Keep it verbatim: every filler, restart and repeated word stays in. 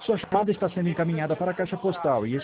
Sua chamada está sendo encaminhada para a caixa postal e